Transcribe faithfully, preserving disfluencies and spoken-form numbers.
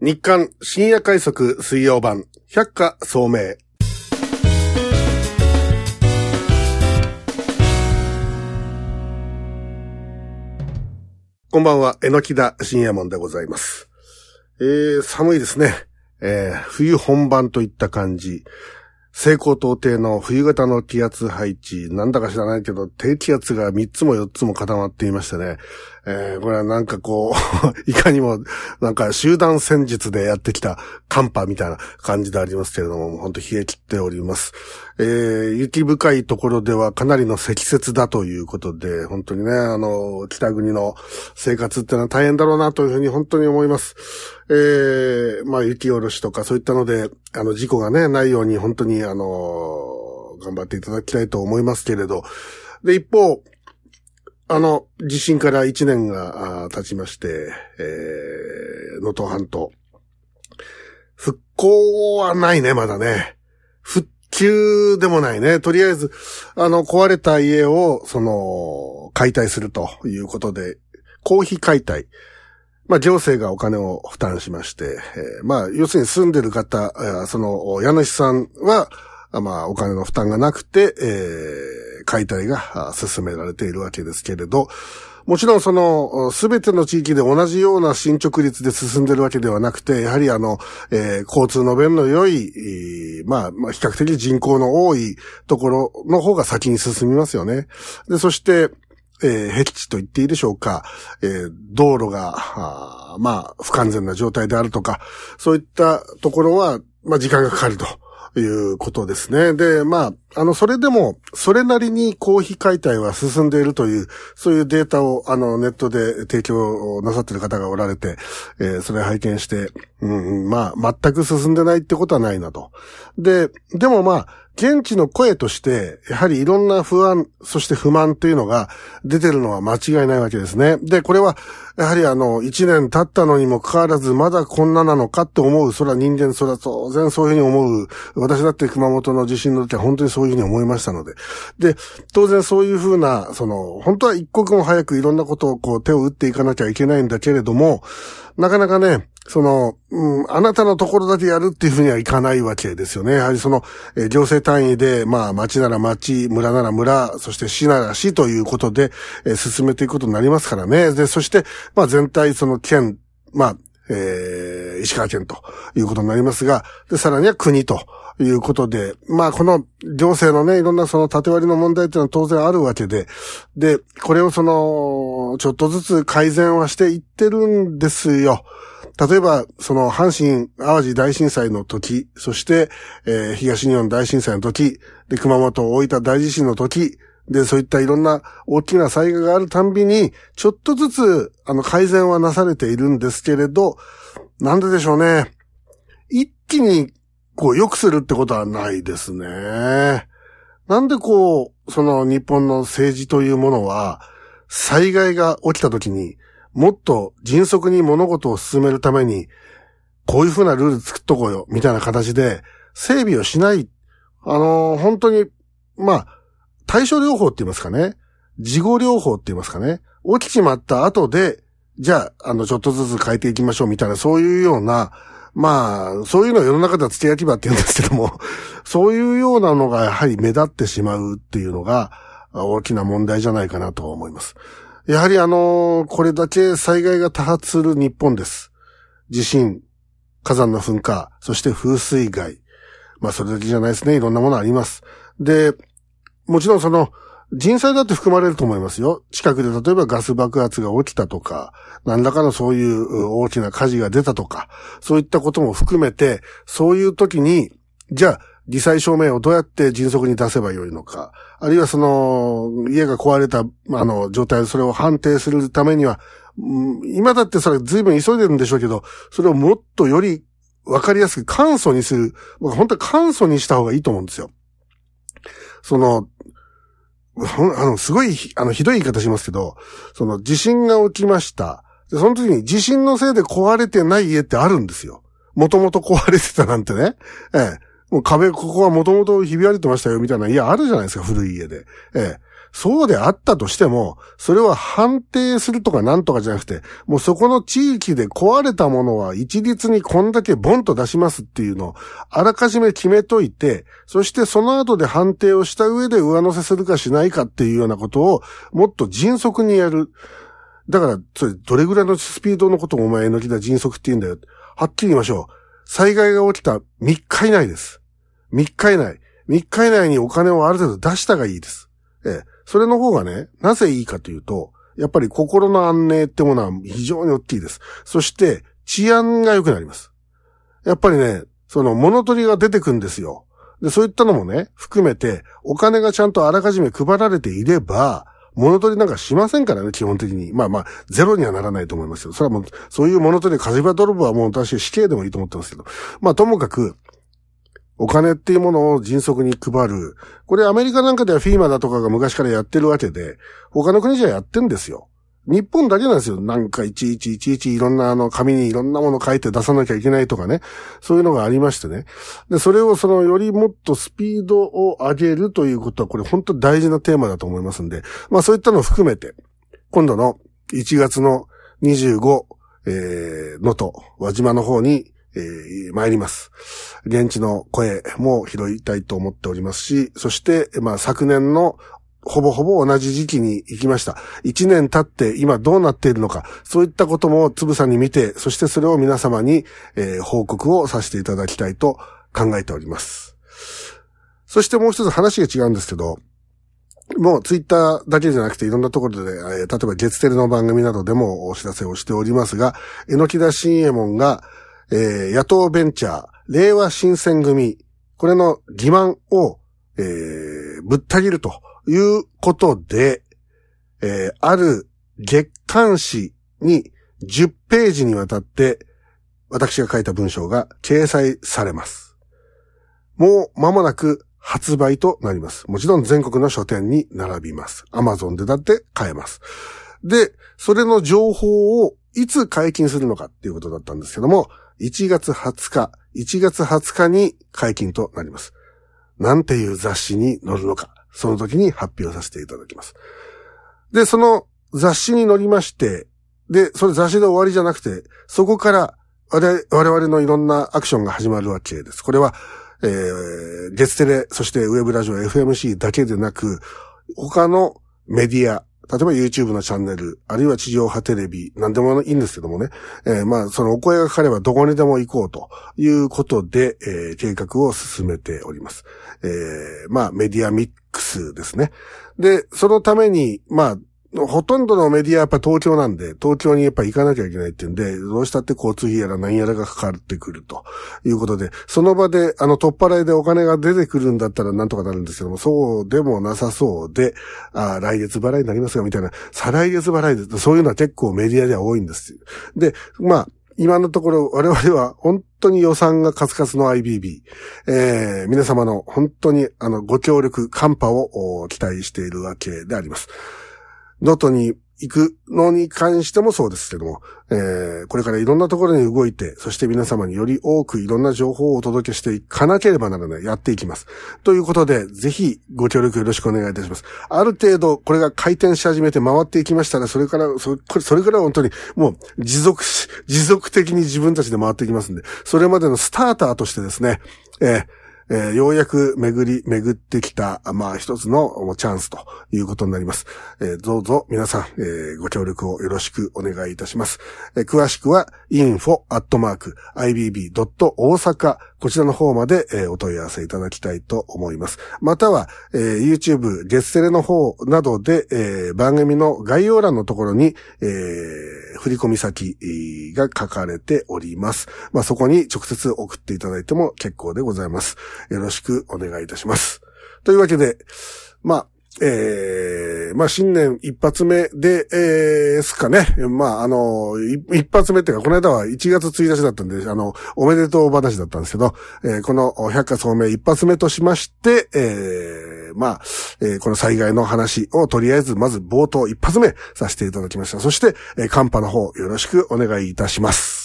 日刊深夜快速水曜版百花聡明。こんばんは、榎木田深夜門でございます。えー、寒いですね。えー、冬本番といった感じ。西高東低の冬型の気圧配置、なんだか知らないけど、低気圧がみっつもよっつも固まっていましてね。えー、これはなんかこう、いかにもなんか集団戦術でやってきた寒波みたいな感じでありますけれども、本当冷え切っております。えー、雪深いところではかなりの積雪だということで、本当にね、あの、北国の生活ってのは大変だろうなというふうに本当に思います。えー、まあ雪下ろしとかそういったので、あの事故がね、ないように本当にあの、頑張っていただきたいと思いますけれど、で、一方、あの、地震からいちねんが経ちまして、えー、能登半島。復興はないね、まだね。復旧でもないね。とりあえず、あの、壊れた家を、その、解体するということで、公費解体。まあ、行政がお金を負担しまして、えー、まあ、要するに住んでる方、その、家主さんは、まあ、お金の負担がなくて、えー、解体が進められているわけですけれど、もちろんその、すべての地域で同じような進捗率で進んでるわけではなくて、やはりあの、えー、交通の便の良い、まあ、まあ、比較的人口の多いところの方が先に進みますよね。で、そして、えー、僻地と言っていいでしょうか、えー、道路が、まあ、不完全な状態であるとか、そういったところは、まあ、時間がかかると。いうことですね。で、まあ、あの、それでも、それなりに公費解体は進んでいるという、そういうデータを、あの、ネットで提供なさっている方がおられて、えー、それを拝見して、うん、まあ、全く進んでないってことはないなと。で、でもまあ、現地の声として、やはりいろんな不安、そして不満というのが出てるのは間違いないわけですね。で、これは、やはりあの、一年経ったのにもかかわらず、まだこんななのかって思う。それは人間、それは当然そういうふうに思う。私だって熊本の地震の時は本当にそういうふうに思いましたので。で、当然そういうふうな、その、本当は一刻も早くいろんなことをこう手を打っていかなきゃいけないんだけれども、なかなかね、その、うん、あなたのところだけやるっていうふうにはいかないわけですよね。やはりその、えー、行政単位で、まあ、町なら町、村なら村、そして市なら市ということで、えー、進めていくことになりますからね。で、そして、まあ、全体その県、まあ、えー、石川県ということになりますが、で、さらには国ということで、まあ、この行政のね、いろんなその縦割りの問題っていうのは当然あるわけで、で、これをその、ちょっとずつ改善はしていってるんですよ。例えば、その、阪神淡路大震災の時、そして、えー、東日本大震災の時、で、熊本大分大地震の時、で、そういったいろんな大きな災害があるたんびに、ちょっとずつ、あの、改善はなされているんですけれど、なんででしょうね。一気に、こう、良くするってことはないですね。なんでこう、その、日本の政治というものは、災害が起きた時に、もっと迅速に物事を進めるために、こういうふうなルール作っとこうよ、みたいな形で、整備をしない。あのー、本当に、まあ、対処療法って言いますかね。事後療法って言いますかね。起きちまった後で、じゃあ、あの、ちょっとずつ変えていきましょう、みたいな、そういうような、まあ、そういうのを世の中では付け焼き場って言うんですけども、そういうようなのがやはり目立ってしまうっていうのが、大きな問題じゃないかなと思います。やはりあのー、これだけ災害が多発する日本です。地震、火山の噴火、そして風水害。まあそれだけじゃないですね。いろんなものあります。で、もちろんその、人災だって含まれると思いますよ。近くで例えばガス爆発が起きたとか、何らかのそういう大きな火事が出たとか、そういったことも含めて、そういう時に、じゃあ、罹災証明をどうやって迅速に出せばよいのか、あるいはその、家が壊れた、あの、状態でそれを判定するためには、うん、今だってそれ随分急いでるんでしょうけど、それをもっとよりわかりやすく簡素にする、本当は簡素にした方がいいと思うんですよ。その、あの、すごい、あの、ひどい言い方しますけど、その、地震が起きました。で、その時に地震のせいで壊れてない家ってあるんですよ。もともと壊れてたなんてね。ええ。もう壁、ここはもともとひび割れてましたよ、みたいな家あるじゃないですか、古い家で。ええ。 そうであったとしても、それは判定するとかなんとかじゃなくて、もうそこの地域で壊れたものは一律にこんだけボンと出しますっていうのをあらかじめ決めといて、そしてその後で判定をした上で上乗せするかしないかっていうようなことをもっと迅速にやる。だから、それどれぐらいのスピードのことをお前抜きだ迅速って言うんだよ。はっきり言いましょう。災害が起きたみっか以内です。みっか以内。みっか以内にお金をある程度出したがいいです。ええ。それの方がね、なぜいいかというと、やっぱり心の安寧ってものは非常に大きいです。そして治安が良くなります。やっぱりね、その物取りが出てくんですよ。で、そういったのもね、含めてお金がちゃんとあらかじめ配られていれば、物取りなんかしませんからね、基本的に。まあまあ、ゼロにはならないと思いますけど、それはもう、そういう物取り、火事場泥棒はもう私死刑でもいいと思ってますけど。まあともかく、お金っていうものを迅速に配る。これアメリカなんかではフィーマだとかが昔からやってるわけで、他の国じゃやってんですよ。日本だけなんですよ。なんかいちいちいちいちいろんなあの紙にいろんなもの書いて出さなきゃいけないとかね。そういうのがありましてね。で、それをそのよりもっとスピードを上げるということはこれ本当大事なテーマだと思いますんで、まあそういったのを含めて、今度のいちがつのにじゅうご、えー、能登、輪島の方に、えー、参ります。現地の声も拾いたいと思っておりますし、そして、まあ昨年のほぼほぼ同じ時期に行きました。一年経って今どうなっているのか、そういったこともつぶさに見て、そしてそれを皆様に、えー、報告をさせていただきたいと考えております。そしてもう一つ話が違うんですけど、もうツイッターだけじゃなくていろんなところで、えー、例えば月テレの番組などでもお知らせをしておりますが、榎田新右衛門がえー、野党ベンチャー、令和新選組、これの欺瞞を、えー、ぶった切るということで、えー、ある月刊誌にじゅっページにわたって私が書いた文章が掲載されます。もう間もなく発売となります。もちろん全国の書店に並びます。Amazon でだって買えます。で、それの情報をいつ解禁するのかっていうことだったんですけども、いちがつはつか、いちがつはつかに解禁となります。なんていう雑誌に載るのか、その時に発表させていただきます。で、その雑誌に載りまして、で、それ雑誌で終わりじゃなくて、そこから我々、我々のいろんなアクションが始まるわけです。これは、えー、月テレ、そしてウェブラジオ エフエムシー だけでなく、他のメディア、例えば YouTube のチャンネル、あるいは地上波テレビ、なんでもいいんですけどもね。えー、まあ、そのお声がかかればどこにでも行こうということで、えー、計画を進めております。えー、まあ、メディアミックスですね。で、そのために、まあ、ほとんどのメディアはやっぱ東京なんで、東京にやっぱ行かなきゃいけないっていうんで、どうしたって交通費やら何やらがかかってくるということで、その場で、あの、取っ払いでお金が出てくるんだったらなんとかなるんですけども、そうでもなさそうで、あ来月払いになりますが、みたいな、再来月払いで、そういうのは結構メディアでは多いんですよ。で、まあ、今のところ我々は本当に予算がカツカツの アイビービー、えー、皆様の本当にあのご協力、カンパを期待しているわけであります。能登に行くのに関してもそうですけども、えー、これからいろんなところに動いて、そして皆様により多くいろんな情報をお届けしていかなければならない、やっていきます。ということで、ぜひご協力よろしくお願いいたします。ある程度、これが回転し始めて回っていきましたら、それから、それ、これ、それから本当にもう持続し、持続的に自分たちで回っていきますんで、それまでのスターターとしてですね、えーえー、ようやく巡り、巡ってきた、まあ一つのチャンスということになります。えー、どうぞ皆さん、えー、ご協力をよろしくお願いいたします。えー、詳しくは インフォ アットマーク アイビービー ドット 大阪 こちらの方まで、えー、お問い合わせいただきたいと思います。または、えー、YouTube、月テレの方などで、えー、番組の概要欄のところに、えー、振込先が書かれております。まあそこに直接送っていただいても結構でございます。よろしくお願いいたします。というわけで、まあ、えー、まあ新年一発目で、えー、ですかね。まああの、一発目っていうか、この間はいちがつついたちだったんで、あの、おめでとう話だったんですけど、えー、この百花聡明一発目としまして、えー、まあ、えー、この災害の話をとりあえずまず冒頭一発目させていただきました。そして、えー、カンパの方よろしくお願いいたします。